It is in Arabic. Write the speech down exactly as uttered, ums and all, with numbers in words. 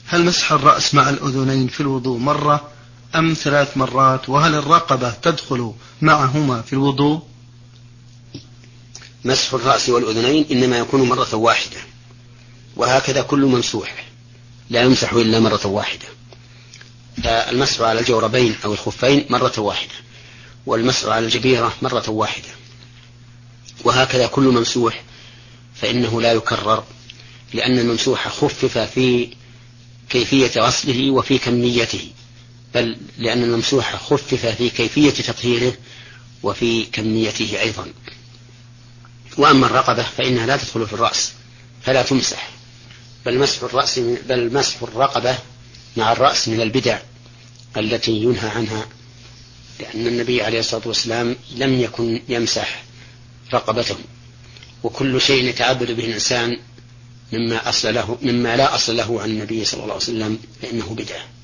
هل مسح الرأس مع الأذنين في الوضوء مرة أم ثلاث مرات؟ وهل الرقبة تدخل معهما في الوضوء؟ مسح الرأس والأذنين إنما يكون مرة واحدة، وهكذا كل ممسوح لا يمسح إلا مرة واحدة. فالمسح على الجوربين أو الخفين مرة واحدة، والمسح على الجبيرة مرة واحدة، وهكذا كل ممسوح فإنه لا يكرر، لأن الممسوح خفف في كيفية غسله وفي كميته، بل لأن الممسوح خفف في كيفية تطهيره وفي كميته أيضا. وأما الرقبة فإنها لا تدخل في الرأس فلا تمسح، بل مسح الرأس بل مسح الرقبة مع الرأس من البدع التي ينهى عنها، لأن النبي عليه الصلاة والسلام لم يكن يمسح رقبته. وكل شيء يتعبد به الإنسان مما أصل له مما لا أصل له عن النبي صلى الله عليه وسلم فإنه بدعة.